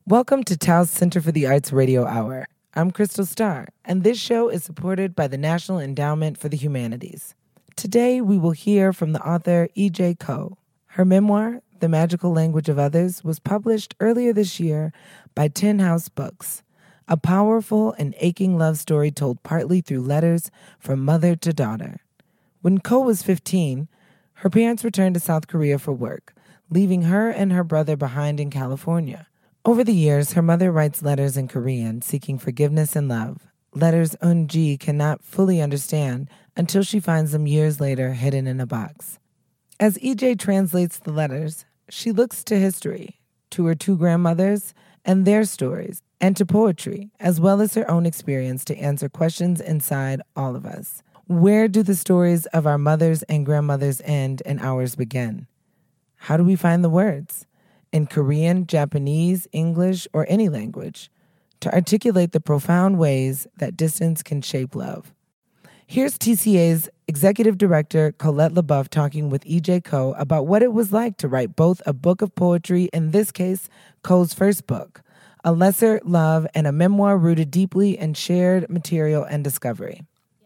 Welcome to Taos Center for the Arts Radio Hour. I'm Crystal Starr, and this show is supported by the National Endowment for the Humanities. Today, we will hear from the author E.J. Koh. Her memoir, The Magical Language of Others, was published earlier this year by Tin House Books, a powerful and aching love story told partly through letters from mother to daughter. When Koh was 15, her parents returned to South Korea for work, leaving her and her brother behind in California. Over the years, her mother writes letters in Korean seeking forgiveness and love, letters Eun-ji cannot fully understand until she finds them years later hidden in a box. As EJ translates the letters, she looks to history, to her two grandmothers and their stories, and to poetry, as well as her own experience to answer questions inside all of us. Where do the stories of our mothers and grandmothers end and ours begin? How do we find the words? In Korean, Japanese, English, or any language, to articulate the profound ways that distance can shape love. Here's TCA's Executive Director, Colette LeBoeuf, talking with E.J. Koh about what it was like to write both a book of poetry, in this case, Koh's first book, A Lesser Love, and a memoir rooted deeply in shared material and discovery.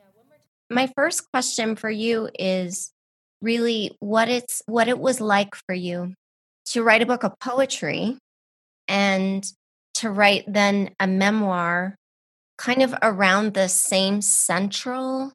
My first question for you is really what it was like for you to write a book of poetry and to write then a memoir kind of around the same central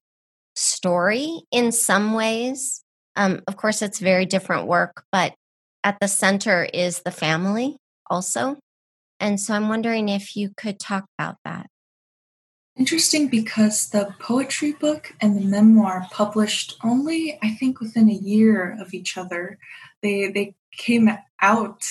story in some ways. Of course, it's very different work, but at the center is the family also. And so I'm wondering if you could talk about that. Interesting, because the poetry book and the memoir published only, I think, within a year of each other. They came out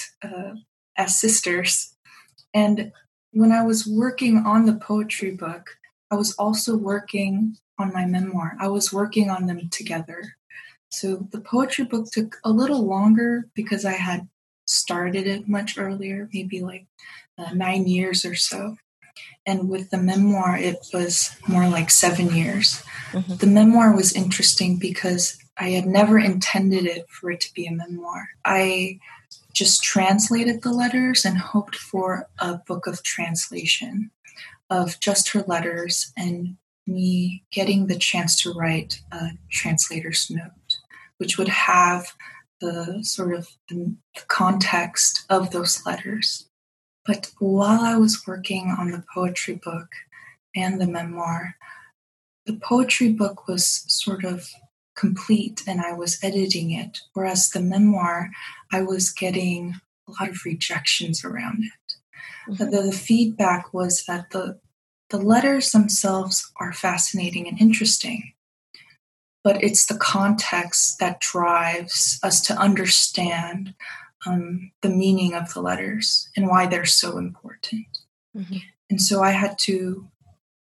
as sisters. And when I was working on the poetry book, I was also working on my memoir. I was working on them together. So the poetry book took a little longer because I had started it much earlier, maybe like 9 years or so. And with the memoir, it was more like 7 years. Mm-hmm. The memoir was interesting because I had never intended it for it to be a memoir. I just translated the letters and hoped for a book of translation of just her letters and me getting the chance to write a translator's note, which would have the sort of the context of those letters. But while I was working on the poetry book and the memoir, the poetry book was sort of complete and I was editing it, whereas the memoir, I was getting a lot of rejections around it. Mm-hmm. The feedback was that the letters themselves are fascinating and interesting, but it's the context that drives us to understand the meaning of the letters and why they're so important. Mm-hmm. And so I had to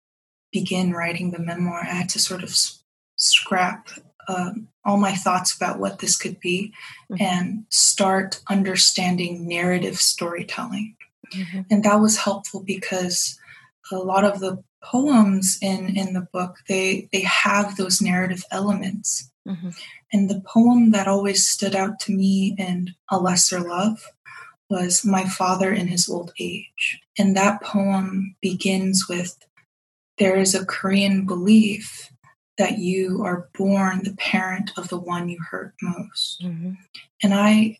begin writing the memoir. I had to sort of scrap all my thoughts about what this could be mm-hmm. and start understanding narrative storytelling. Mm-hmm. And that was helpful because a lot of the poems in the book, they have those narrative elements. Mm-hmm. And the poem that always stood out to me in A Lesser Love was My Father in His Old Age. And that poem begins with, there is a Korean belief that you are born the parent of the one you hurt most. Mm-hmm. And I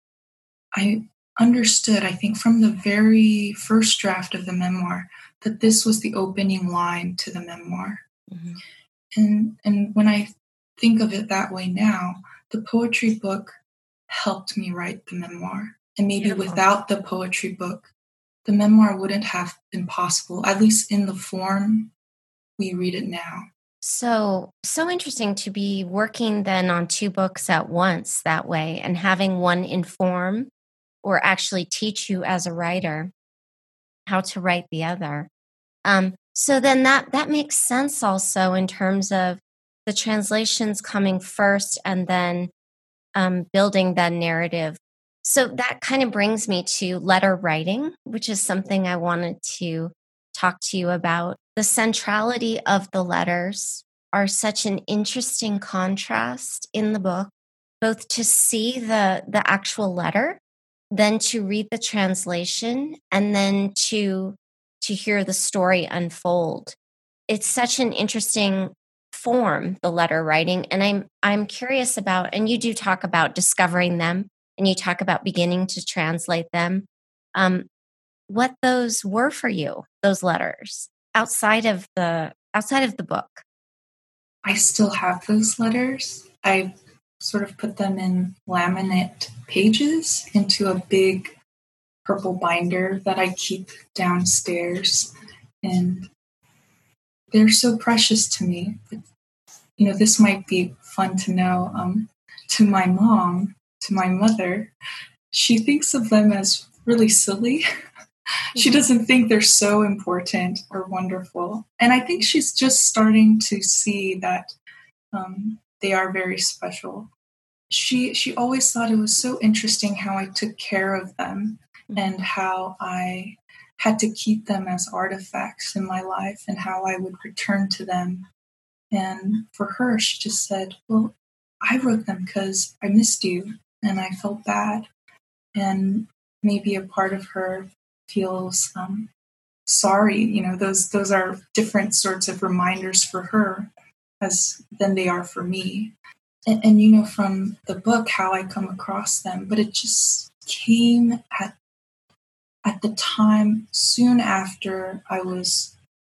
understood, I think, from the very first draft of the memoir, that this was the opening line to the memoir. Mm-hmm. And when I think of it that way now, the poetry book helped me write the memoir. And maybe Beautiful. Without the poetry book, the memoir wouldn't have been possible, at least in the form we read it now. So interesting to be working then on two books at once that way and having one inform or actually teach you as a writer how to write the other. So then that makes sense also in terms of the translations coming first and then building that narrative. So that kind of brings me to letter writing, which is something I wanted to talk to you about. The centrality of the letters are such an interesting contrast in the book, both to see the actual letter then to read the translation, and then to hear the story unfold. It's such an interesting form, the letter writing. And I'm curious about, and you do talk about discovering them, and you talk about beginning to translate them. What those were for you, those letters, outside of the book. I still have those letters. I sort of put them in laminate pages into a big purple binder that I keep downstairs. And they're so precious to me. But, this might be fun to know. To my mom, to my mother, she thinks of them as really silly. She doesn't think they're so important or wonderful. And I think she's just starting to see that they are very special. She always thought it was so interesting how I took care of them and how I had to keep them as artifacts in my life and how I would return to them. And for her, she just said, well, I wrote them because I missed you and I felt bad. And maybe a part of her feels sorry. Those are different sorts of reminders for her than they are for me. And from the book how I come across them, but it just came at the time soon after I was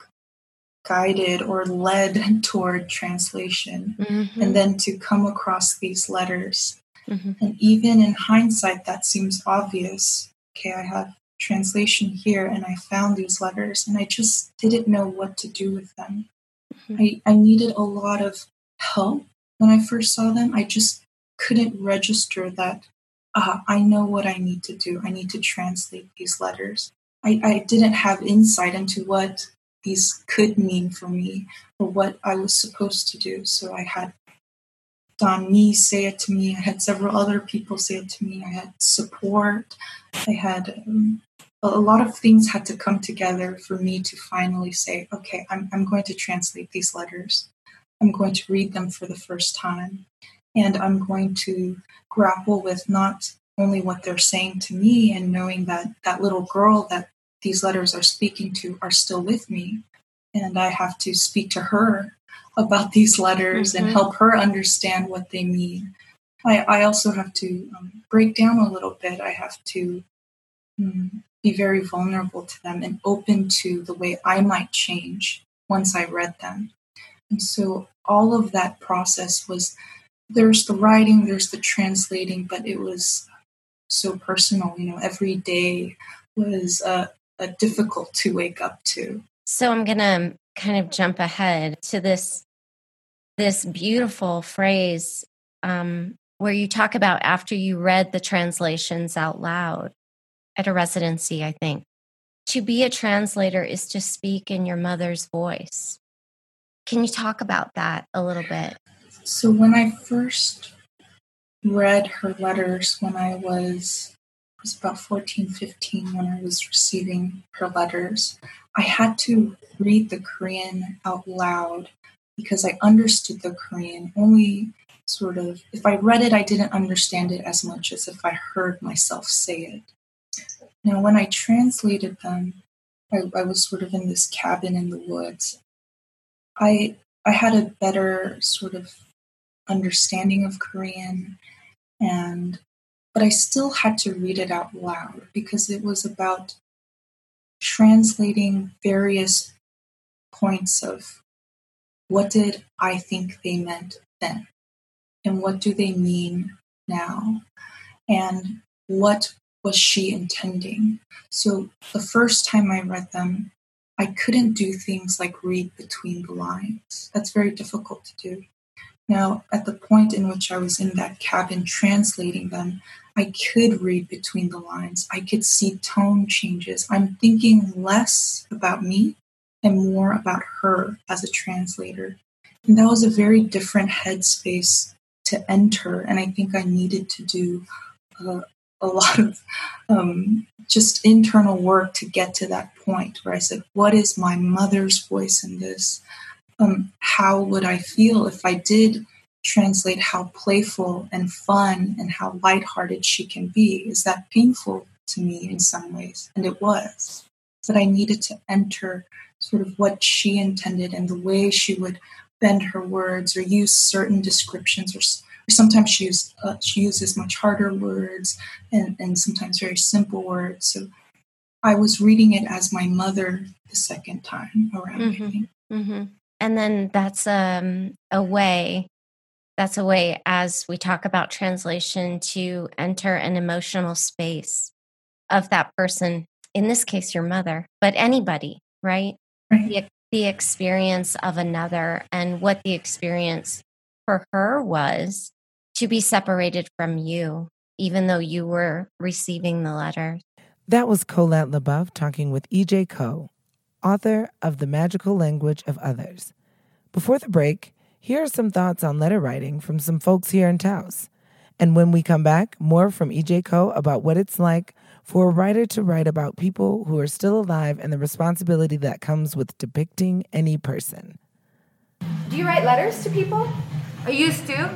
guided or led toward translation, and then to come across these letters. And even in hindsight, that seems obvious. Okay, I have translation here and I found these letters and I just didn't know what to do with them. I needed a lot of help when I first saw them. I just couldn't register that I know what I need to do. I need to translate these letters. I didn't have insight into what these could mean for me or what I was supposed to do. So I had Don Nee say it to me. I had several other people say it to me. I had support. I had a lot of things had to come together for me to finally say, okay, I'm going to translate these letters. I'm going to read them for the first time. And I'm going to grapple with not only what they're saying to me and knowing that that little girl that these letters are speaking to are still with me. And I have to speak to her about these letters and help her understand what they mean. I also have to break down a little bit. I have to be very vulnerable to them and open to the way I might change once I read them. And so all of that process there's the writing, there's the translating, but it was so personal. Every day was difficult to wake up to. So I'm going to kind of jump ahead to this beautiful phrase where you talk about after you read the translations out loud at a residency, I think. To be a translator is to speak in your mother's voice. Can you talk about that a little bit? So when I first read her letters when I was about 14, 15, when I was receiving her letters, I had to read the Korean out loud because I understood the Korean only sort of, if I read it, I didn't understand it as much as if I heard myself say it. Now, when I translated them, I was sort of in this cabin in the woods. I had a better sort of understanding of Korean, but I still had to read it out loud because it was about translating various points of what did I think they meant then, and what do they mean now, and what was she intending. So the first time I read them, I couldn't do things like read between the lines. That's very difficult to do. Now, at the point in which I was in that cabin translating them, I could read between the lines. I could see tone changes. I'm thinking less about me and more about her as a translator. And that was a very different headspace to enter. And I think I needed to do a lot of just internal work to get to that point where I said, what is my mother's voice in this? How would I feel if I did translate how playful and fun and how lighthearted she can be. Is that painful to me in some ways? And it was. But I needed to enter sort of what she intended and the way she would bend her words or use certain descriptions, or sometimes she uses much harder words and sometimes very simple words. So I was reading it as my mother the second time around, I think. Mm-hmm. And then that's a way as we talk about translation to enter an emotional space of that person, in this case, your mother, but anybody, right? Right. The experience of another and what the experience for her was to be separated from you, even though you were receiving the letter. That was Colette Leboeuf talking with E.J. Koh, author of The Magical Language of Others. Before the break, here are some thoughts on letter writing from some folks here in Taos. And when we come back, more from E.J. Koh about what it's like for a writer to write about people who are still alive and the responsibility that comes with depicting any person. Do you write letters to people? I used to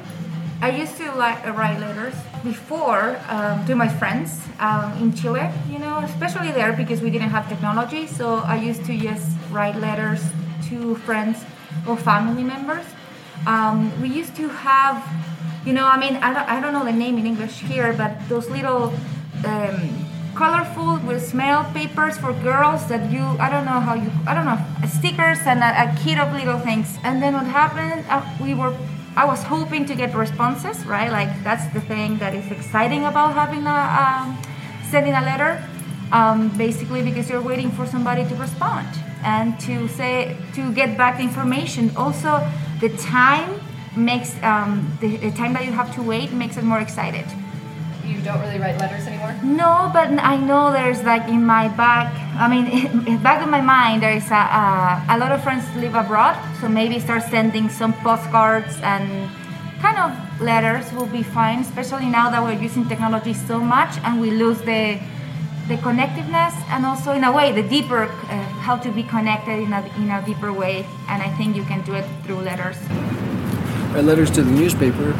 write letters before to my friends in Chile, especially there because we didn't have technology. So I used to just write letters to friends or family members. We used to have, I don't know the name in English here, but those little colorful with smell papers for girls that stickers and a kit of little things. And then what happened, I was hoping to get responses, right? Like that's the thing that is exciting about having sending a letter, basically because you're waiting for somebody to respond and to get back the information. Also, the time makes the time that you have to wait makes it more excited. You don't really write letters anymore? No, but I know there's like in my back of my mind, there is a lot of friends live abroad, so maybe start sending some postcards and kind of letters will be fine, especially now that we're using technology so much and we lose the connectiveness and also in a way the deeper, how to be connected in a deeper way, and I think you can do it through letters. Write letters to the newspaper.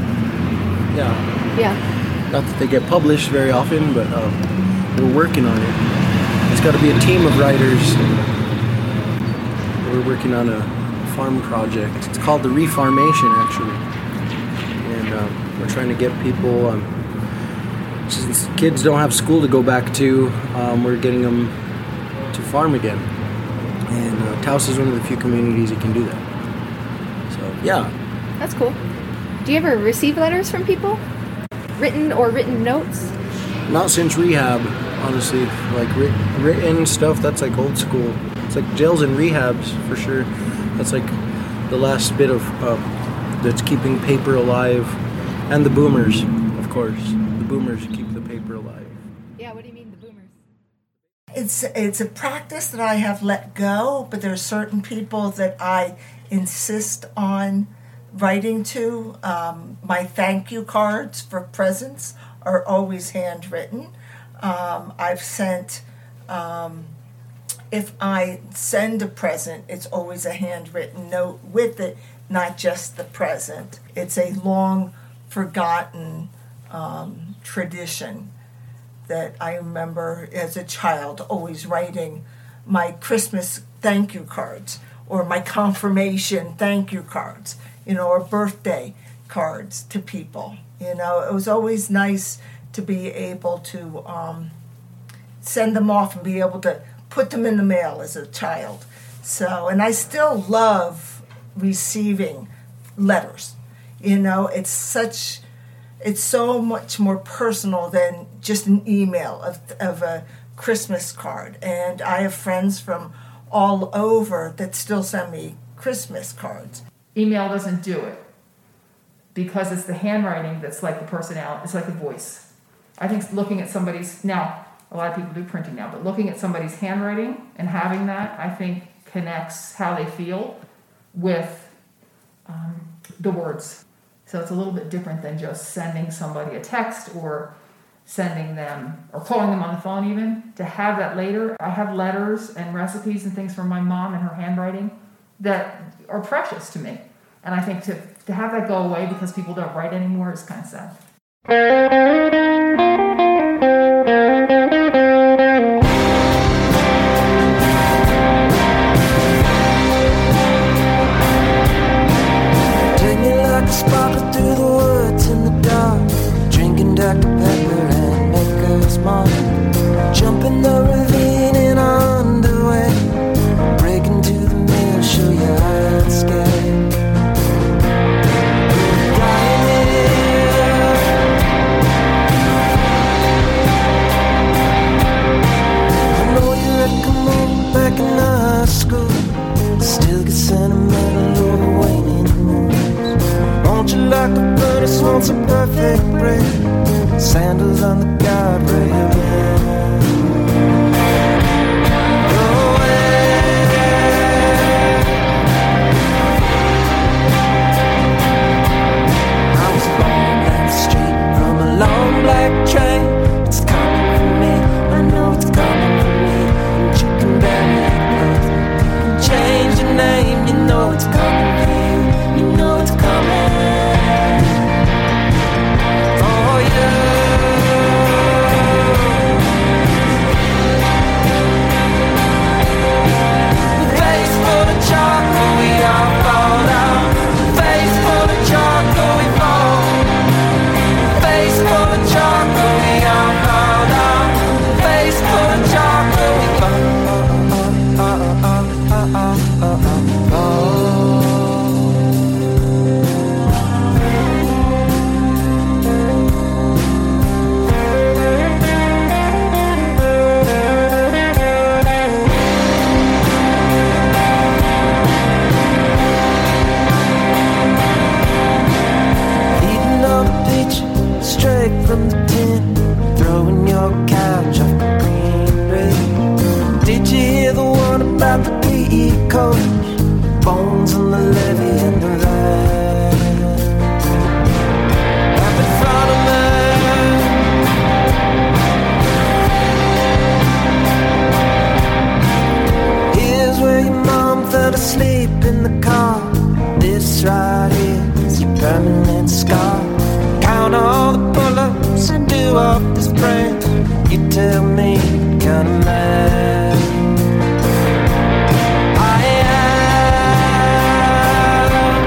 Yeah. Not that they get published very often, but we're working on it. It's got to be a team of writers. We're working on a farm project. It's called the Refarmation, actually. And we're trying to get people, since kids don't have school to go back to, we're getting them to farm again. And Taos is one of the few communities that can do that. So, yeah. That's cool. Do you ever receive letters from people? Written notes? Not since rehab, honestly. Like written stuff, that's like old school. It's like jails and rehabs for sure. That's like the last bit of that's keeping paper alive. And the boomers, of course. The boomers keep the paper alive. Yeah, what do you mean, the boomers? It's a practice that I have let go, but there are certain people that I insist on writing to. My thank you cards for presents are always handwritten. I've sent, if I send a present, it's always a handwritten note with it, not just the present. It's a long forgotten tradition that I remember as a child always writing my Christmas thank you cards or my confirmation thank you cards, or birthday cards to people. It was always nice to be able to send them off and be able to put them in the mail as a child. So, and I still love receiving letters. It's so much more personal than just an email of a Christmas card. And I have friends from all over that still send me Christmas cards. Email doesn't do it because it's the handwriting that's like the personality. It's like the voice. I think looking at somebody's, now a lot of people do printing now, but looking at somebody's handwriting and having that, I think connects how they feel with the words. So it's a little bit different than just sending somebody a text or sending them or calling them on the phone even. To have that later, I have letters and recipes and things from my mom and her handwriting that are precious to me. And I think to have that go away because people don't write anymore is kind of sad. Take me like a sparkle through the woods in the dark, drinking Dr. Pepper and Maker's Mark, jumping the ravine in our underwear, breaking to the mill, show you how it's scared. Back in high school, still get sentimental over waning moons. Won't you like a furnace, want some perfect bread, sandals on the guardrail. Go away. I was born down the street from a long black train. It's coming for me, I know it's coming for me. You can bury it, change your name, you know it's coming for you, you know it's coming for you. Face full of chocolate, we all fall down. Face full of chocolate, we fall. Face full of chocolate, we all fall down. Face full of chocolate, we fall. Eating all the peach straight from the tin, throwing your couch off the green rig. Did you hear the one about the PE coach? Bones on the levee and the line. Up in front of me. Here's where your mom fell asleep in the car. This right here is your permanent scar. Count all the pull-ups and do off this brand. You tell me what kind of man I am.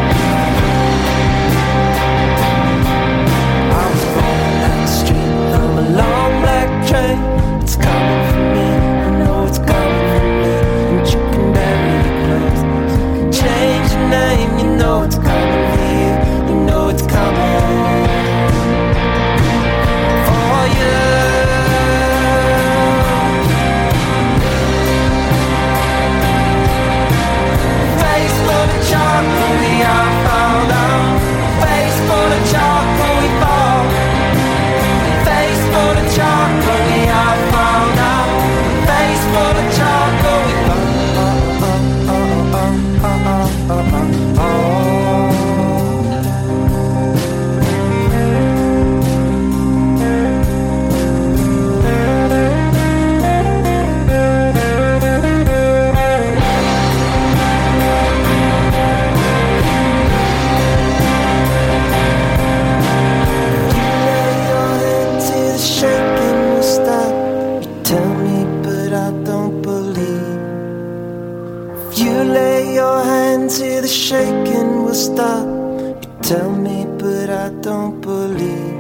I was born down the street from a long black train. It's coming for me, I know it's coming for me. And you can bury your clothes, change your name, you know it's coming for you, you know it's coming for you. Chocolate, we all fall down. Face full of chocolate, we fall. Face full of chocolate, we all fall down. Face full of chocolate, we fall. To the shaking will stop. You tell me, but I don't believe.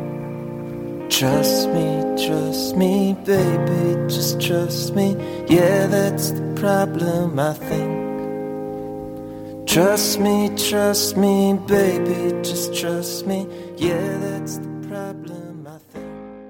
Trust me, baby, just trust me. Yeah, that's the problem, I think. Trust me, baby, just trust me. Yeah, that's the problem, I think.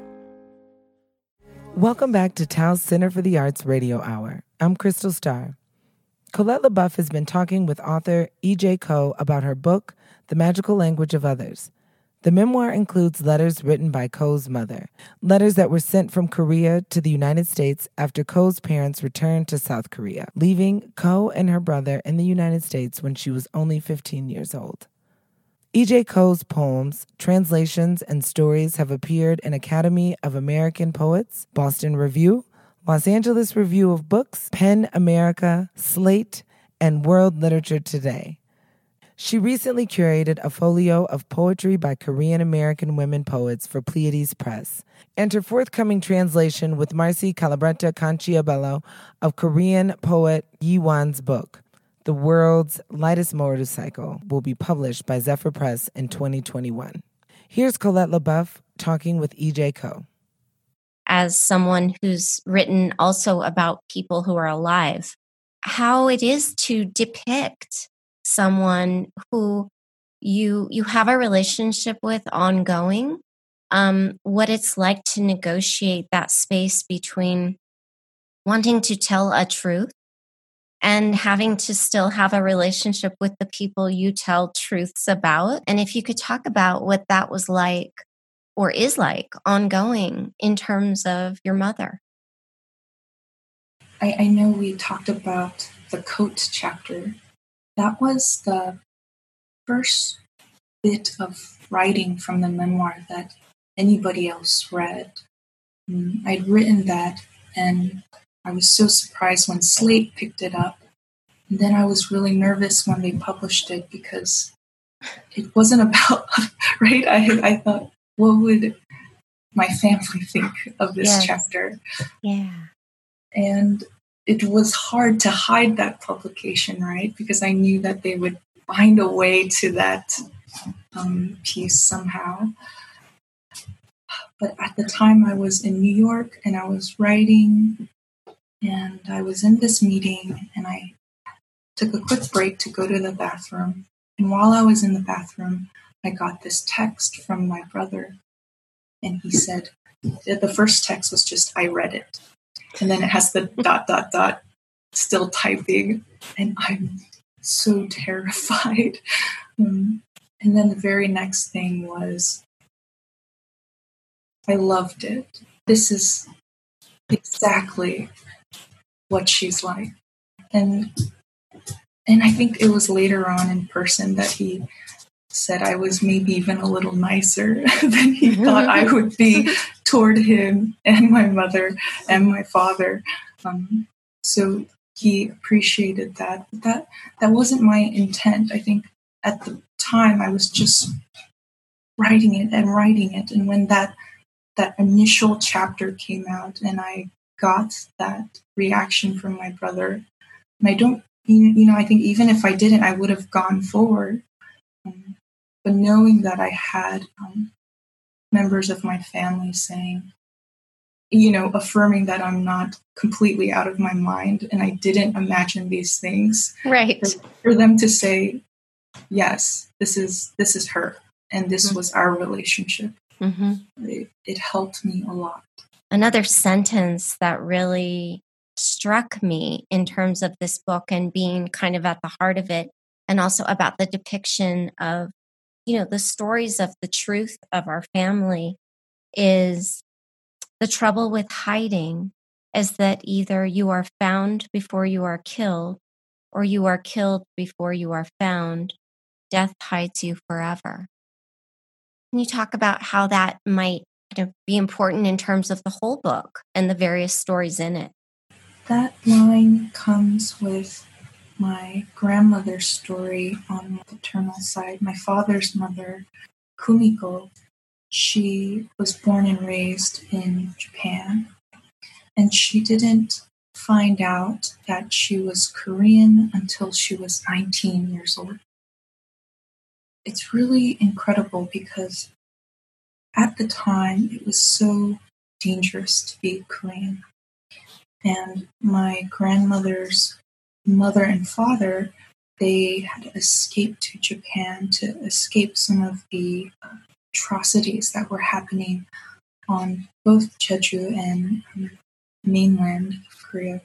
Welcome back to Taos Center for the Arts Radio Hour. I'm Crystal Starr. Colette LaBeouf has been talking with author E.J. Koh about her book, The Magical Language of Others. The memoir includes letters written by Koh's mother, letters that were sent from Korea to the United States after Koh's parents returned to South Korea, leaving Koh and her brother in the United States when she was only 15 years old. E.J. Koh's poems, translations, and stories have appeared in Academy of American Poets, Boston Review, Los Angeles Review of Books, PEN America, Slate, and World Literature Today. She recently curated a folio of poetry by Korean American women poets for Pleiades Press, and her forthcoming translation with Marcy Calabretta Canciabello of Korean poet Yi Wan's book, The World's Lightest Motorcycle, will be published by Zephyr Press in 2021. Here's Colette LeBoeuf talking with E.J. Koh. As someone who's written also about people who are alive, how it is to depict someone who you have a relationship with ongoing, what it's like to negotiate that space between wanting to tell a truth and having to still have a relationship with the people you tell truths about. And if you could talk about what that was like or is like ongoing in terms of your mother. I know we talked about the coat chapter. That was the first bit of writing from the memoir that anybody else read. I'd written that, and I was so surprised when Slate picked it up. And then I was really nervous when they published it because it wasn't about, right? I thought, what would my family think of this chapter? Yeah. And it was hard to hide that publication, right? Because I knew that they would find a way to that piece somehow. But at the time I was in New York and I was writing, and I was in this meeting, and I took a quick break to go to the bathroom. And while I was in the bathroom, I got this text from my brother. And he said, the first text was just, I read it. And then it has the ... still typing. And I'm so terrified. And then the very next thing was, I loved it. This is exactly what she's like. And I think it was later on in person that he said I was maybe even a little nicer than he thought I would be toward him and my mother and my father. So he appreciated that. But that wasn't my intent. I think at the time I was just writing it. And when that initial chapter came out and I got that reaction from my brother, and I don't, I think even if I didn't, I would have gone forward. But knowing that I had members of my family saying, affirming that I'm not completely out of my mind and I didn't imagine these things. Right. For them to say, yes, this is her, and this was our relationship. Mm-hmm. It helped me a lot. Another sentence that really struck me in terms of this book and being kind of at the heart of it, and also about the depiction of, the stories of the truth of our family, is the trouble with hiding is that either you are found before you are killed, or you are killed before you are found. Death hides you forever. Can you talk about how that might kind of be important in terms of the whole book and the various stories in it? That line comes with my grandmother's story on the paternal side. My father's mother, Kumiko, she was born and raised in Japan, and she didn't find out that she was Korean until she was 19 years old. It's really incredible because at the time it was so dangerous to be Korean. And my grandmother's mother and father, they had escaped to Japan to escape some of the atrocities that were happening on both Jeju and mainland Korea.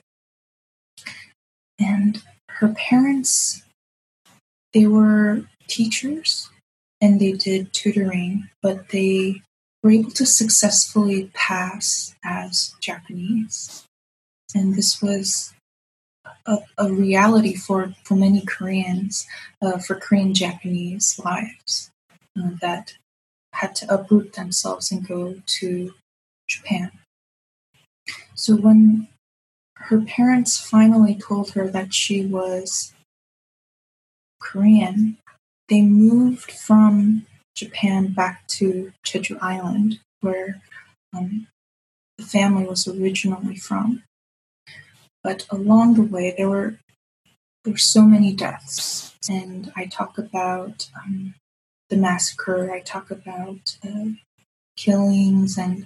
And her parents, they were teachers and they did tutoring, but they were able to successfully pass as Japanese. And this was a reality for many Koreans, for Korean Japanese lives that had to uproot themselves and go to Japan. So when her parents finally told her that she was Korean, they moved from Japan back to Jeju Island, where the family was originally from. But along the way, there were so many deaths, and I talk about the massacre. I talk about killings and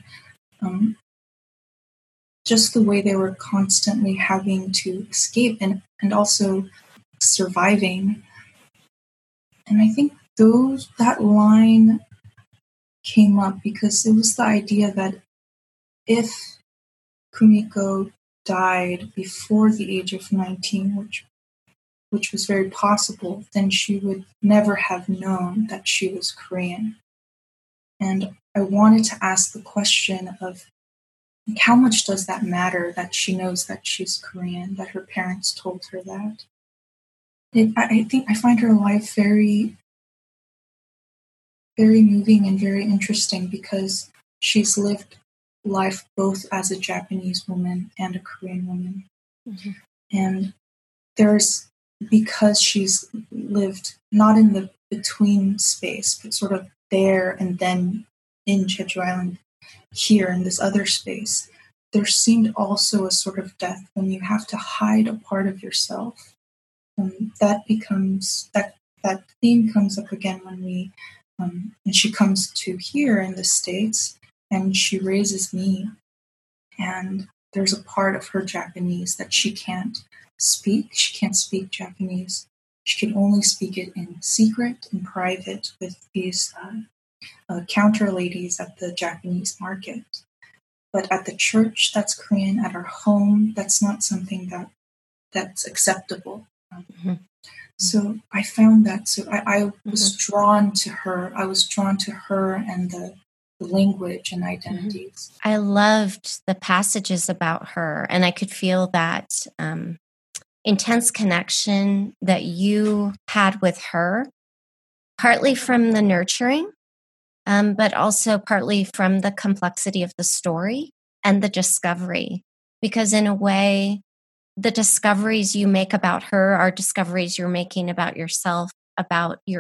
just the way they were constantly having to escape and also surviving. And I think that line came up because it was the idea that if Kumiko died before the age of 19, which was very possible, then she would never have known that she was Korean. And I wanted to ask the question of how much does that matter that she knows that she's Korean, that her parents told her that? I find her life very, very moving and very interesting because she's lived life both as a Japanese woman and a Korean woman. Mm-hmm. And because she's lived not in the between space, but sort of there and then in Jeju Island, here in this other space, there seemed also a sort of death when you have to hide a part of yourself. That theme comes up again when she comes to here in the States and she raises me, and there's a part of her Japanese that she can't speak. She can't speak Japanese. She can only speak it in secret, in private, with these counter ladies at the Japanese market. But at the church, that's Korean. At her home, that's not something that's acceptable. Mm-hmm. So I found that. So I was drawn to her. I was drawn to her and the language and identities. I loved the passages about her, and I could feel that intense connection that you had with her, partly from the nurturing, but also partly from the complexity of the story and the discovery. Because in a way, the discoveries you make about her are discoveries you're making about yourself, about your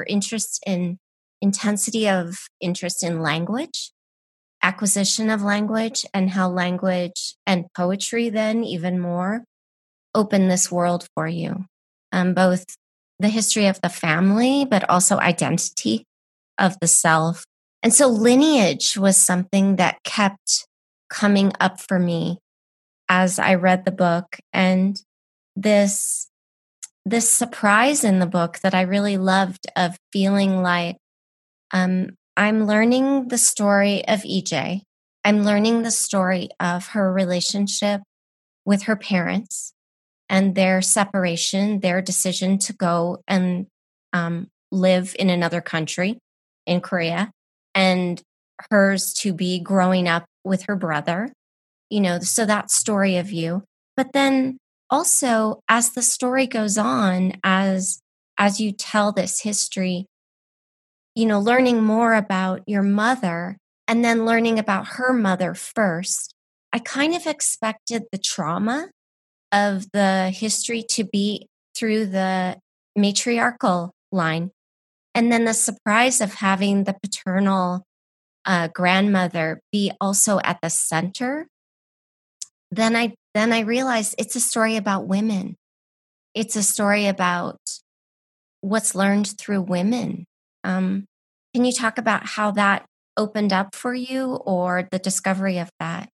intensity of interest in language, acquisition of language, and how language and poetry then even more open this world for you. Both the history of the family, but also identity of the self. And so lineage was something that kept coming up for me as I read the book, and this surprise in the book that I really loved of feeling like I'm learning the story of EJ. I'm learning the story of her relationship with her parents and their separation, their decision to go and live in another country, in Korea, and hers to be growing up with her brother. So that story of you. But then also, as the story goes on, as you tell this history, learning more about your mother and then learning about her mother first, I kind of expected the trauma of the history to be through the matriarchal line. And then the surprise of having the paternal grandmother be also at the center. Then I realized it's a story about women. It's a story about what's learned through women. Can you talk about how that opened up for you, or the discovery of that?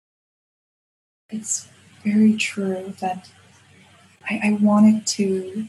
It's very true that I wanted to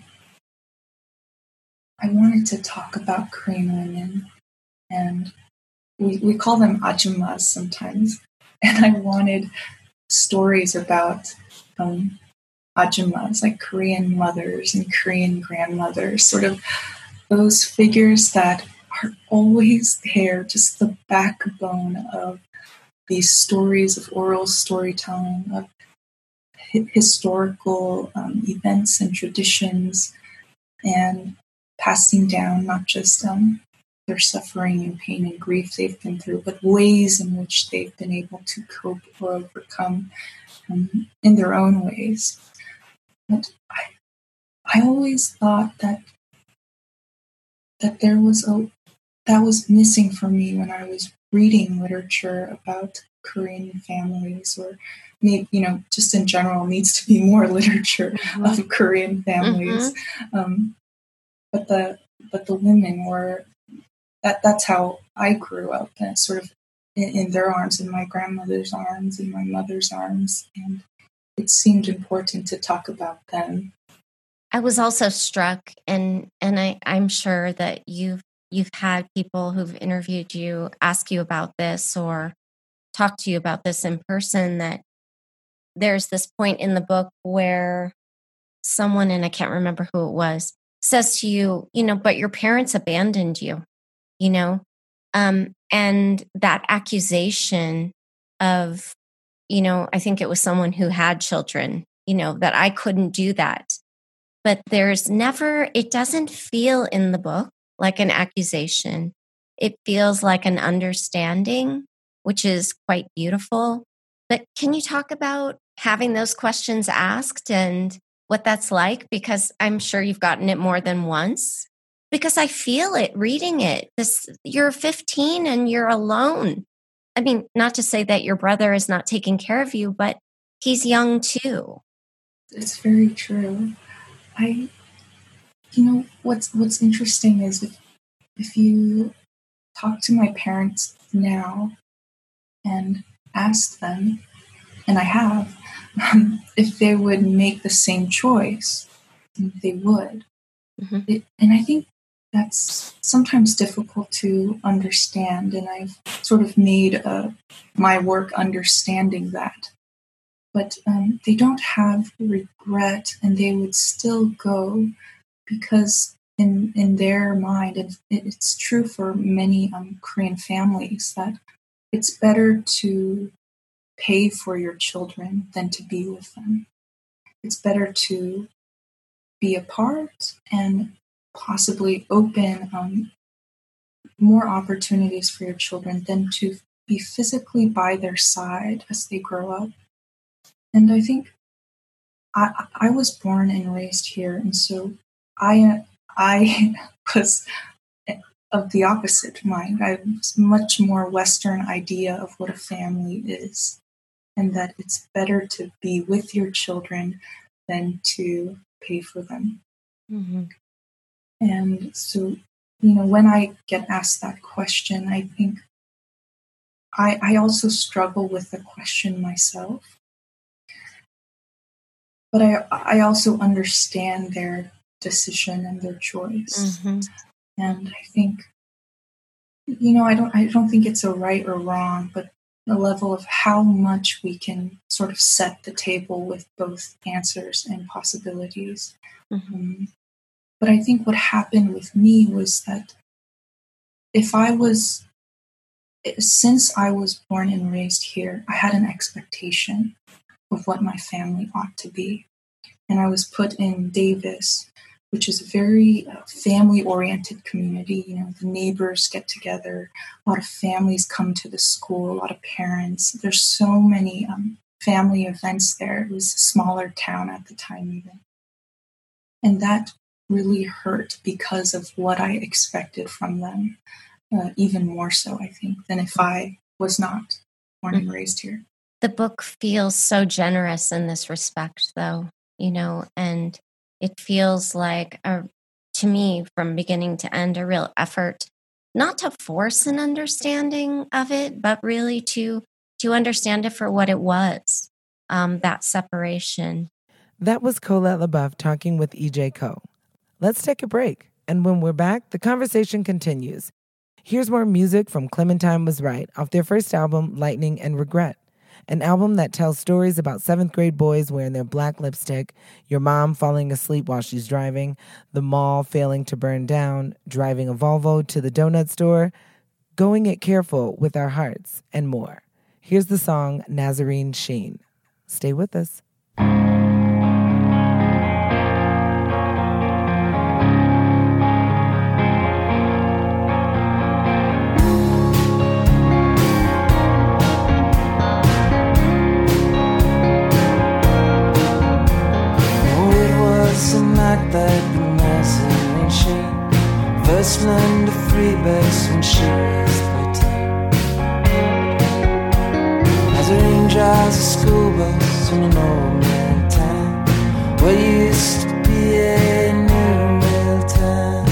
talk about Korean women, and we call them ajumas sometimes, and I wanted stories about ajumas, like Korean mothers and Korean grandmothers, sort of those figures that are always there, just the backbone of these stories of oral storytelling, of historical events and traditions, and passing down not just their suffering and pain and grief they've been through, but ways in which they've been able to cope or overcome in their own ways. But I always thought that that that was missing for me when I was reading literature about Korean families, or maybe, just in general, needs to be more literature of Korean families. But the women were, that's how I grew up, and sort of in their arms, in my grandmother's arms, in my mother's arms, and it seemed important to talk about them. I was also struck, and I'm sure that you've had people who've interviewed you ask you about this or talk to you about this in person, that there's this point in the book where someone, and I can't remember who it was, says to you, but your parents abandoned you, and that accusation of, I think it was someone who had children, that I couldn't do that. But it doesn't feel in the book like an accusation. It feels like an understanding, which is quite beautiful. But can you talk about having those questions asked and what that's like? Because I'm sure you've gotten it more than once. Because I feel it reading it. You're 15 and you're alone. I mean, not to say that your brother is not taking care of you, but he's young too. It's very true. What's interesting is if you talk to my parents now and ask them, and I have, if they would make the same choice, they would. And I think that's sometimes difficult to understand, and I've sort of made my work understanding that. But they don't have regret, and they would still go because in their mind, and it's true for many Korean families, that it's better to pay for your children than to be with them. It's better to be apart and possibly open more opportunities for your children than to be physically by their side as they grow up. And I think I was born and raised here, and so I was of the opposite mind. I have a much more Western idea of what a family is, and that it's better to be with your children than to pay for them. And so, when I get asked that question, I think I also struggle with the question myself. But I also understand their decision and their choice. And I think, I don't think it's a right or wrong, but the level of how much we can sort of set the table with both answers and possibilities. But I think what happened with me was that since I was born and raised here, I had an expectation of what my family ought to be. And I was put in Davis, which is a very family-oriented community. The neighbors get together, a lot of families come to the school, a lot of parents. There's so many family events there. It was a smaller town at the time even. And that really hurt because of what I expected from them, even more so, I think, than if I was not born and raised here. The book feels so generous in this respect, though, and it feels like, to me, from beginning to end, a real effort not to force an understanding of it, but really to understand it for what it was, that separation. That was Colette LeBoeuf talking with E.J. Koh. Let's take a break, and when we're back, the conversation continues. Here's more music from Clementine Was Right off their first album, Lightning and Regret. An album that tells stories about 7th grade boys wearing their black lipstick, your mom falling asleep while she's driving, the mall failing to burn down, driving a Volvo to the donut store, going it careful with our hearts, and more. Here's the song Nazarene Sheen. Stay with us. That the Nazarene Sheen First learned to freebase when she was 13. Nazarene drives a school bus in an old mill town where used to be a new mill town.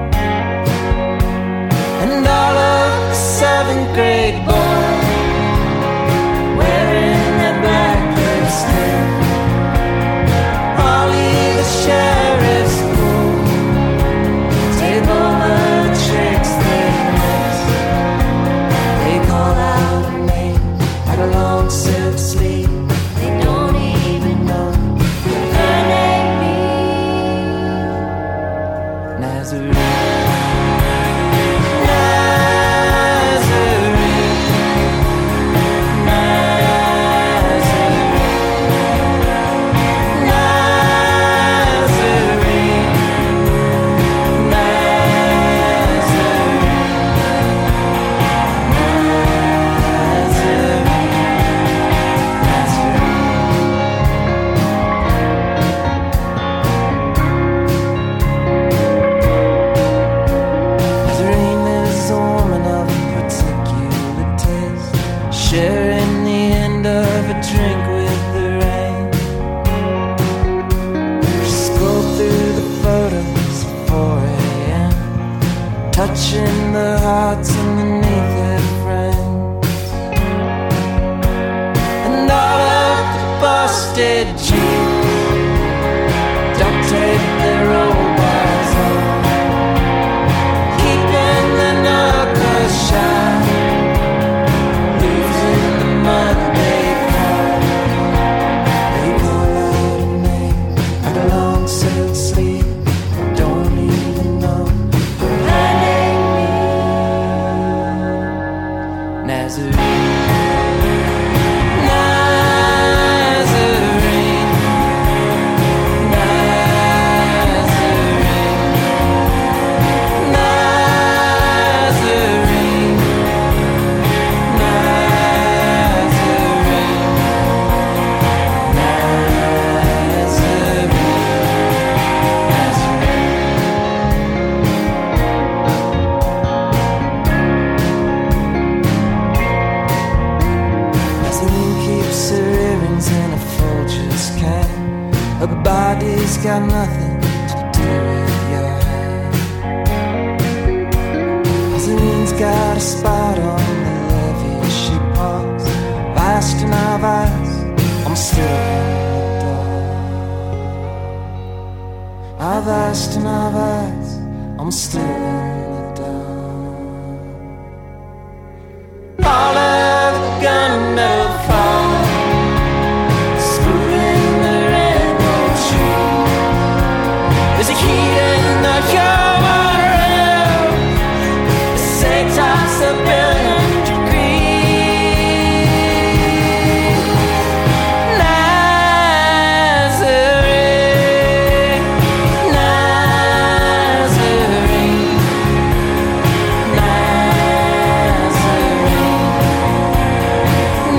And all of the 7th grade boys wearing their black lipstick, Ollie the sheriff's cool, table the tricks they miss. They call out a name like a long silk sleeve. They don't even know what her name means. Nazarene. Sharing the end of a drink with the rain. She scrolled through the photos at 4 a.m., touching the hearts underneath her frames. And all of the busted jeans duct tape their old bars on, keeping the knuckles sharp. Her body's got nothing to do with your head. Nazarene's got a spot on the levee. She paused, vast and I've eyes. I'm still in the dark. I've asked and I've eyes. I'm still in the dark. All of the gunmetal fall. There's a heat in the human realm. The same tops a billion degrees. Nazarene, Nazarene, Nazarene,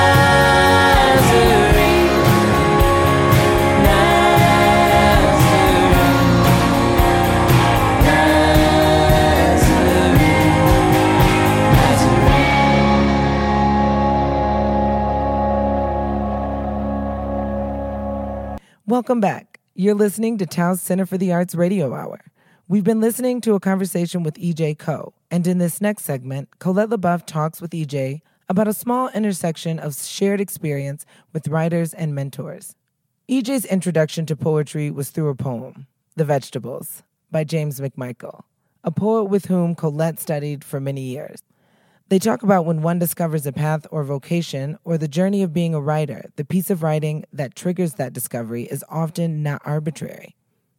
Welcome back. You're listening to Taos Center for the Arts Radio Hour. We've been listening to a conversation with E.J. Koh, and in this next segment, Colette LeBoeuf talks with E.J. about a small intersection of shared experience with writers and mentors. E.J.'s introduction to poetry was through a poem, The Vegetables, by James McMichael, a poet with whom Colette studied for many years. They talk about when one discovers a path or vocation or the journey of being a writer. The piece of writing that triggers that discovery is often not arbitrary.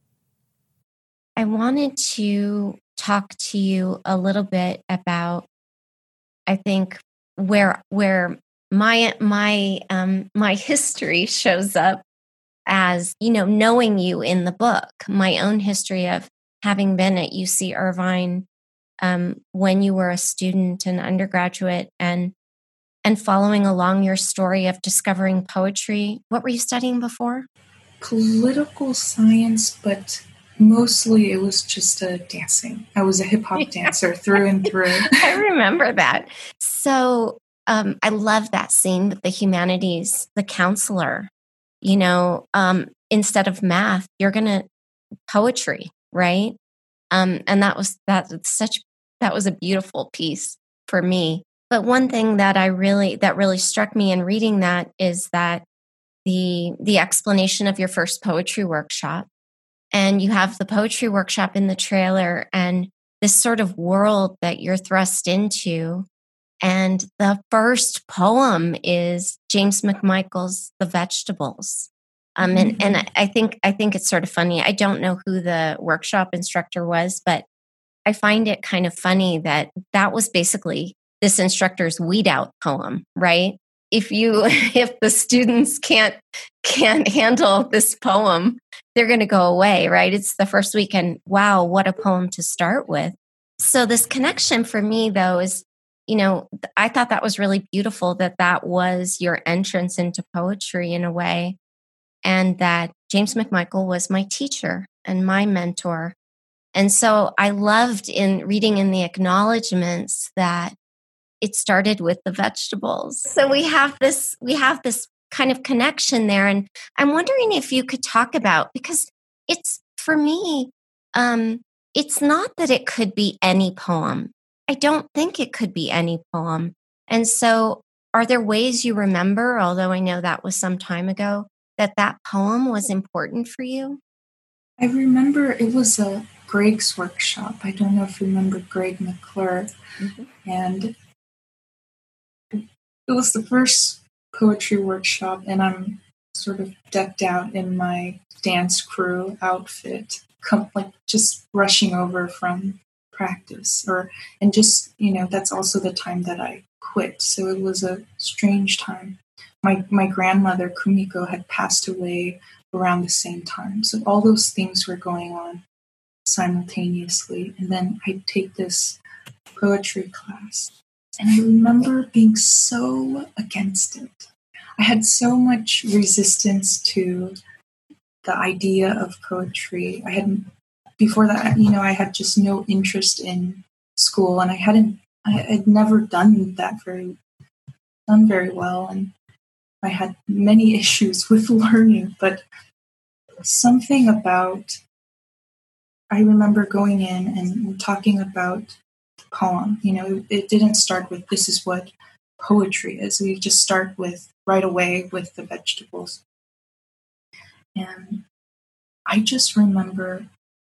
I wanted to talk to you a little bit about, I think, where my history shows up as, knowing you in the book, my own history of having been at UC Irvine when you were a student and undergraduate, and following along your story of discovering poetry. What were you studying before? Political science, but Mostly it was just dancing. I was a hip hop dancer through and through. I remember that. So I love that scene with the humanities, the counselor, instead of math, you're going to poetry, right? And that was a beautiful piece for me. But one thing that really struck me in reading that is that the explanation of your first poetry workshop, and you have the poetry workshop in the trailer and this sort of world that you're thrust into. And the first poem is James McMichael's The Vegetables. And I think it's sort of funny. I don't know who the workshop instructor was, but I find it kind of funny that was basically this instructor's weed out poem, right? If the students can't handle this poem, they're going to go away, right? It's the first week, and wow, what a poem to start with. So this connection for me, though, is, I thought that was really beautiful, that was your entrance into poetry in a way, and that James McMichael was my teacher and my mentor. And so I loved in reading in the acknowledgments that it started with the vegetables. So we have this kind of connection there. And I'm wondering if you could talk about, because it's, for me, it's not that it could be any poem. I don't think it could be any poem. And so are there ways you remember, although I know that was some time ago, that poem was important for you? I remember it was a Greg's workshop. I don't know if you remember Greg McClure. Mm-hmm. And it was the first poetry workshop, and I'm sort of decked out in my dance crew outfit, just rushing over from practice, and that's also the time that I quit. So it was a strange time. My grandmother Kumiko had passed away around the same time, so all those things were going on simultaneously. And then I'd take this poetry class, and I remember being so against it. I had so much resistance to the idea of poetry. Before that, I had just no interest in school, and I'd never done that very well, and I had many issues with learning. But something about, I remember going in and talking about the poem. It didn't start with, this is what poetry is. We just start right away with the vegetables. And I just remember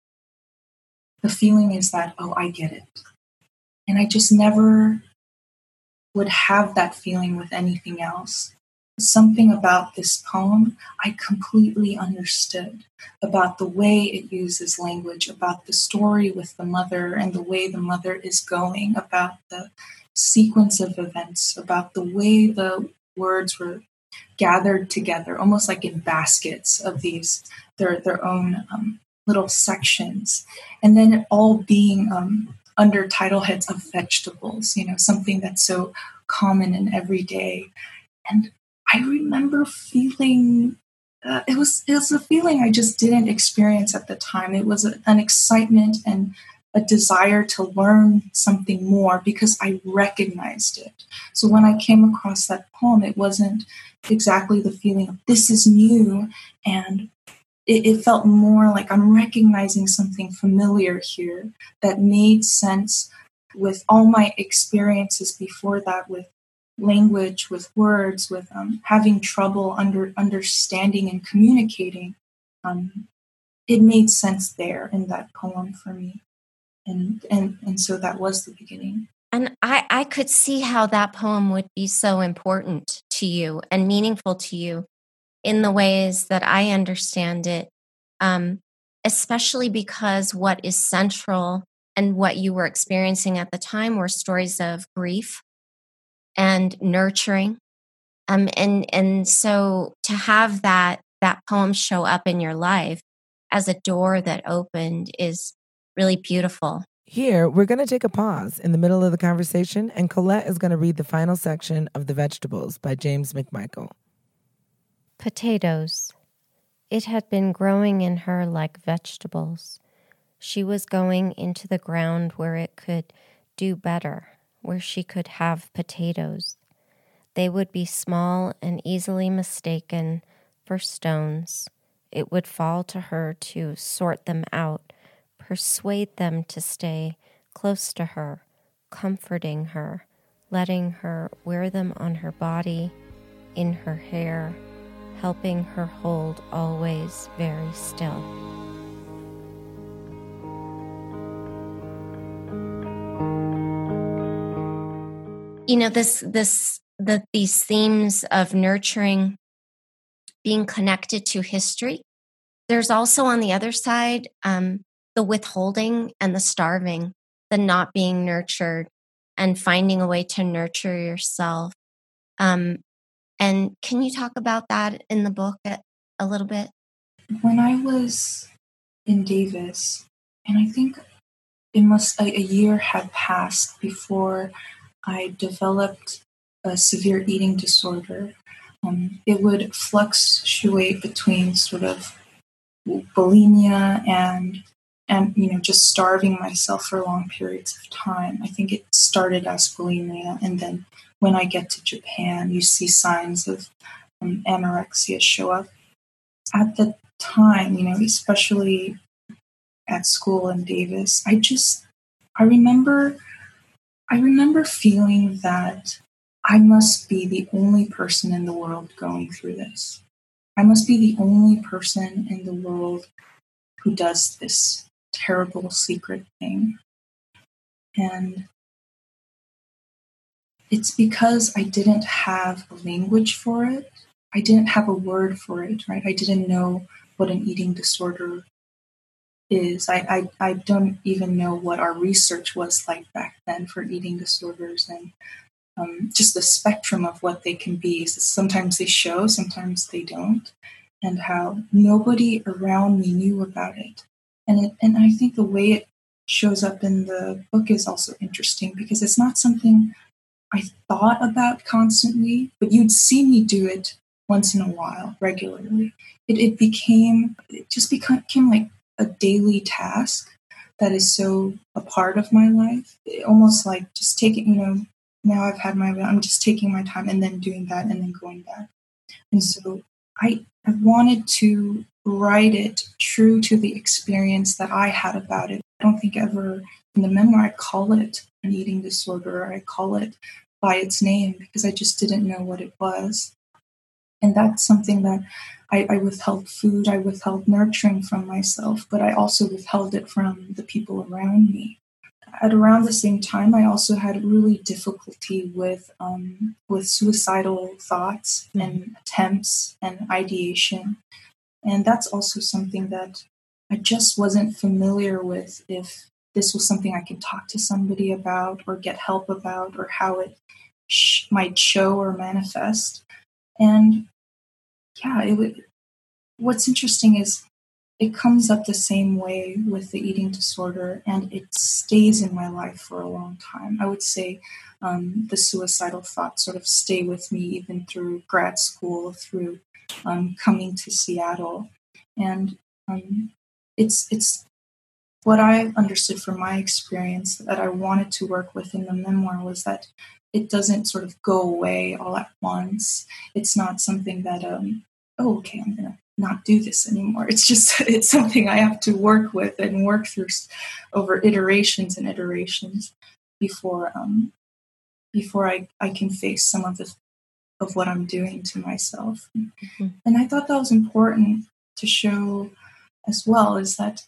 the feeling is that, oh, I get it. And I just never would have that feeling with anything else. Something about this poem I completely understood, about the way it uses language, about the story with the mother and the way the mother is going, about the sequence of events, about the way the words were gathered together, almost like in baskets of these, their own little sections, and then it all being under title heads of vegetables, something that's so common and everyday. And I remember feeling, it was a feeling I just didn't experience at the time. It was an excitement and a desire to learn something more because I recognized it. So when I came across that poem, it wasn't exactly the feeling of this is new, and it felt more like I'm recognizing something familiar here that made sense with all my experiences before that, with language, with words, with having trouble understanding and communicating. It made sense there in that poem for me. And so that was the beginning. And I could see how that poem would be so important to you and meaningful to you in the ways that I understand it, especially because what is central and what you were experiencing at the time were stories of grief and nurturing. And so to have that poem show up in your life as a door that opened is really beautiful. Here, we're going to take a pause in the middle of the conversation, and Colette is going to read the final section of The Vegetables by James McMichael. Potatoes. It had been growing in her like vegetables. She was going into the ground where it could do better, where she could have potatoes. They would be small and easily mistaken for stones. It would fall to her to sort them out, persuade them to stay close to her, comforting her, letting her wear them on her body, in her hair, helping her hold always very still. You know, these themes of nurturing, being connected to history. There's also on the other side, the withholding and the starving, the not being nurtured and finding a way to nurture yourself. And can you talk about that in the book a little bit? When I was in Davis, and I think a year had passed before I developed a severe eating disorder. It would fluctuate between sort of bulimia and just starving myself for long periods of time. I think it started as bulimia, and then when I get to Japan, you see signs of anorexia show up. At the time, especially at school in Davis, I remember feeling that I must be the only person in the world going through this. I must be the only person in the world who does this terrible secret thing. And it's because I didn't have a language for it. I didn't have a word for it, right? I didn't know what an eating disorder is. I don't even know what our research was like back then for eating disorders, and just the spectrum of what they can be. So sometimes they show, sometimes they don't, and how nobody around me knew about it. And I think the way it shows up in the book is also interesting because it's not something I thought about constantly, but you'd see me do it once in a while, regularly. It just became like a daily task that is so a part of my life. Almost like just taking, now I've had I'm just taking my time and then doing that and then going back. And so I wanted to write it true to the experience that I had about it. I don't think ever in the memoir I call it an eating disorder, or I call it by its name because I just didn't know what it was. And that's something that I withheld food, I withheld nurturing from myself, but I also withheld it from the people around me. At around the same time, I also had really difficulty with suicidal thoughts and attempts and ideation. And that's also something that I just wasn't familiar with, if this was something I could talk to somebody about or get help about, or how it might show or manifest. And yeah, what's interesting is it comes up the same way with the eating disorder, and it stays in my life for a long time. I would say the suicidal thoughts sort of stay with me even through grad school, through coming to Seattle. And it's what I understood from my experience that I wanted to work with in the memoir was that it doesn't sort of go away all at once. It's not something that, okay, I'm going to not do this anymore. It's something I have to work with and work through over iterations and iterations before I can face some of what I'm doing to myself. Mm-hmm. And I thought that was important to show as well, is that,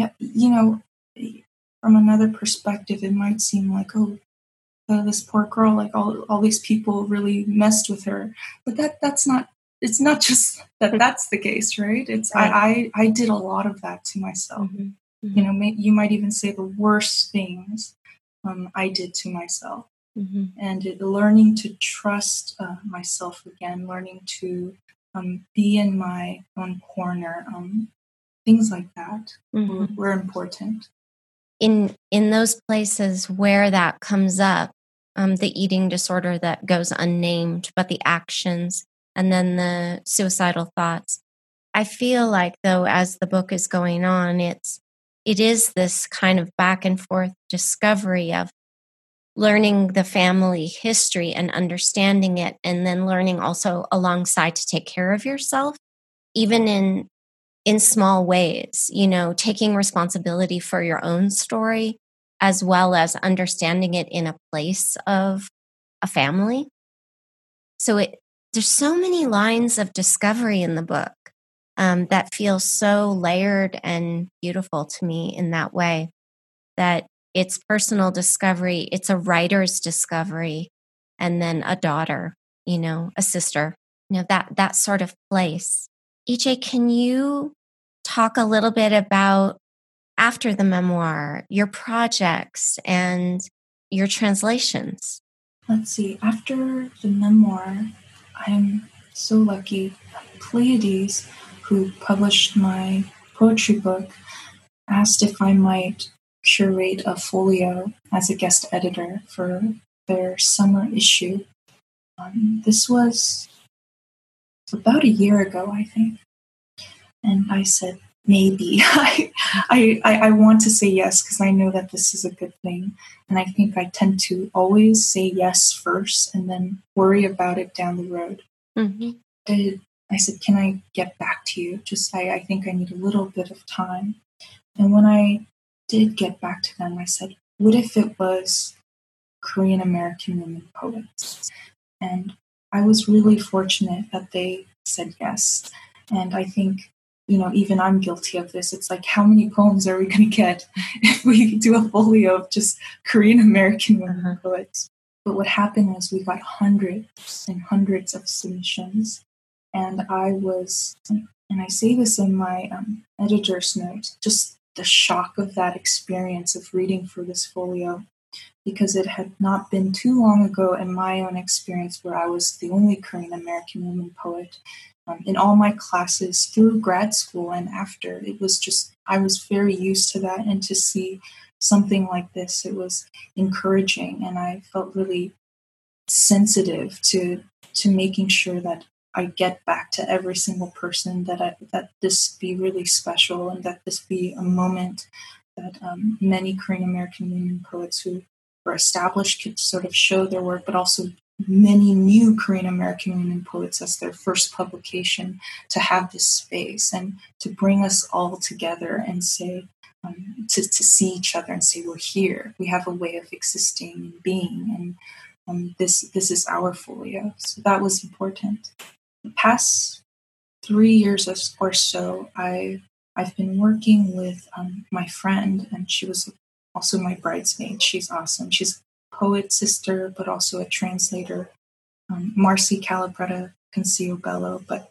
from another perspective, it might seem like, this poor girl, like all these people really messed with her. But that's not, it's not just that's the case, right? It's right. I did a lot of that to myself. Mm-hmm. Mm-hmm. You might even say the worst things I did to myself. Mm-hmm. And learning to trust myself again, learning to be in my own corner, things like that were important. In those places where that comes up, the eating disorder that goes unnamed, but the actions and then the suicidal thoughts, I feel like, though, as the book is going on, it is this kind of back and forth discovery of learning the family history and understanding it, and then learning also alongside to take care of yourself, even in small ways, you know, taking responsibility for your own story, as well as understanding it in a place of a family. So there's so many lines of discovery in the book that feel so layered and beautiful to me in that way, that it's personal discovery, it's a writer's discovery, and then a daughter, you know, a sister, you know, that sort of place. EJ, can you talk a little bit about, after the memoir, your projects and your translations? Let's see. After the memoir, I'm so lucky. Pleiades, who published my poetry book, asked if I might curate a folio as a guest editor for their summer issue. This was about a year ago, I think. And I said, maybe. I want to say yes because I know that this is a good thing. And I think I tend to always say yes first and then worry about it down the road. Mm-hmm. I said, can I get back to you? I think I need a little bit of time. And when I did get back to them, I said, what if it was Korean American women poets? And I was really fortunate that they said yes. And I think, you know, even I'm guilty of this. It's like, how many poems are we going to get if we do a folio of just Korean American women poets? But what happened was we got hundreds and hundreds of submissions. And and I say this in my editor's note, just the shock of that experience of reading for this folio, because it had not been too long ago in my own experience where I was the only Korean American woman poet. In all my classes through grad school and after, it was just, I was very used to that. And to see something like this, it was encouraging. And I felt really sensitive to making sure that I get back to every single person, that this be really special and that this be a moment that many Korean American women poets who were established could sort of show their work, but also many new Korean American women poets as their first publication, to have this space and to bring us all together and say, to see each other and say, we're here, we have a way of existing and being, and this is our folio. So that was important. The past 3 years or so, I've been working with my friend, and she was also my bridesmaid. She's awesome. She's poet sister, but also a translator, Marcy Calabretta Concio Bello. But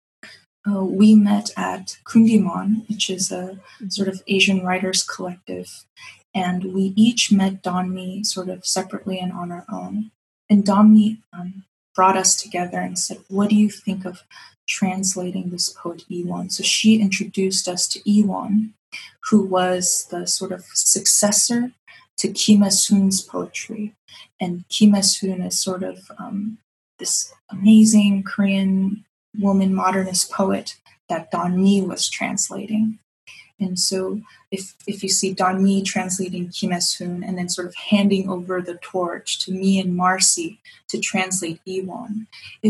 we met at Kundimon, which is a sort of Asian writers collective, and we each met Donmi sort of separately and on our own. And Donmi brought us together and said, what do you think of translating this poet Iwon? So she introduced us to Iwon, who was the sort of successor to Kim Il-soon's poetry. And Kim Il-soon is sort of this amazing Korean woman modernist poet that Donmi was translating. And so if you see Donmi translating Kim Il-soon and then sort of handing over the torch to me and Marcy to translate Iwon,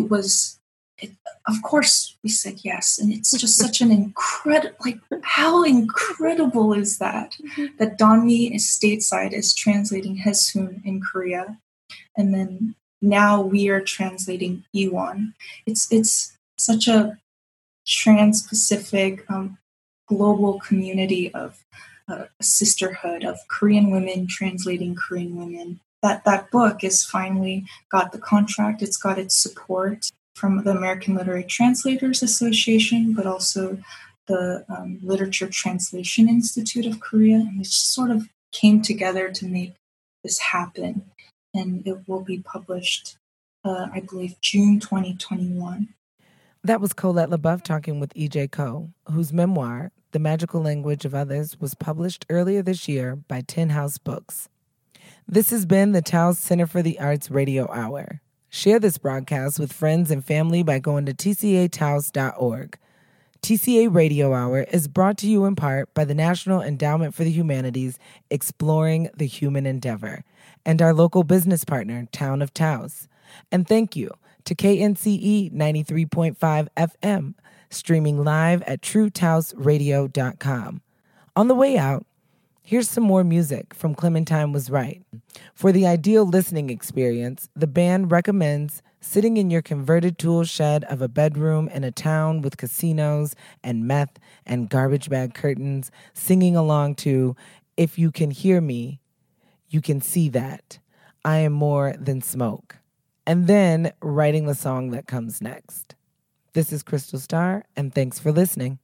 of course we said yes. And it's just such an incredible, like, how incredible is that Donmi is stateside, is translating Il-soon in Korea. And then now we are translating Iwon. It's such a trans-Pacific global community of sisterhood of Korean women translating Korean women. That book is finally got the contract. It's got its support from the American Literary Translators Association, but also the Literature Translation Institute of Korea. And it just sort of came together to make this happen. And it will be published, I believe, June 2021. That was Colette LeBoeuf talking with E.J. Koh, whose memoir, The Magical Language of Others, was published earlier this year by Tin House Books. This has been the Taos Center for the Arts Radio Hour. Share this broadcast with friends and family by going to tcataos.org. TCA Radio Hour is brought to you in part by the National Endowment for the Humanities, Exploring the Human Endeavor, and our local business partner, Town of Taos. And thank you to KNCE 93.5 FM, streaming live at TrueTaosRadio.com. On the way out, here's some more music from Clementine Was Right. For the ideal listening experience, the band recommends sitting in your converted tool shed of a bedroom in a town with casinos and meth and garbage bag curtains, singing along to If You Can Hear Me, You Can See That, I Am More Than Smoke, and then writing the song that comes next. This is Crystal Starr, and thanks for listening.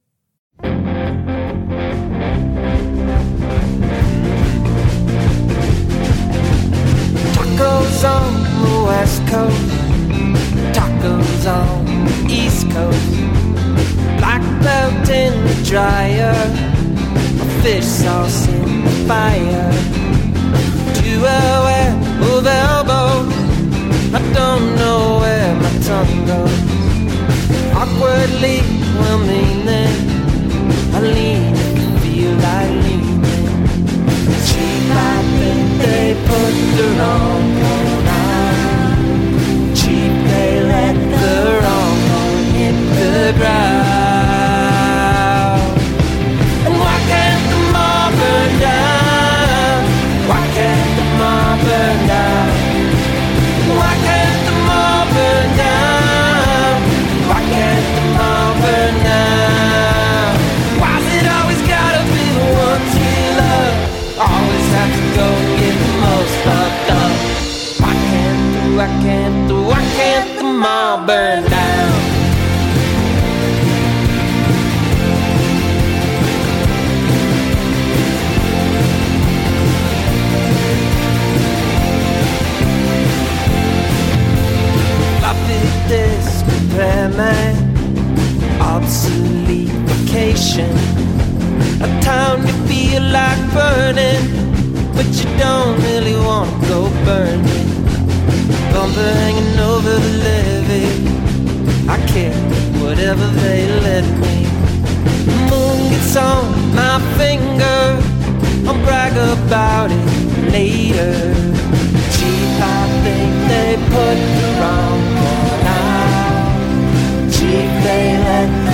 Tacos on the West Coast, tacos on the East Coast, black belt in the dryer, a fish sauce in the fire, to a web of elbows, I don't know where my tongue goes, awkwardly well meaning, I lean if you feel like leaning, cheap I think they put the wrong one on, cheap they let the wrong one hit the ground. And why can't the mall burn down? Why can't the mall burn down? Why can't the mall burn down? Why can't the mall burn down? Why's it always gotta be the ones we love? Always have to go and get the most fucked up. Why can't the mall burn down? Floppy disk repairman, obsolete vacation, a town you feel like burning, but you don't really want to go burning. Bumper hanging over the levee, I care whatever they let me. The moon gets on my finger, I'll brag about it later. Cheap, I think they put the wrong one out. Cheap, they let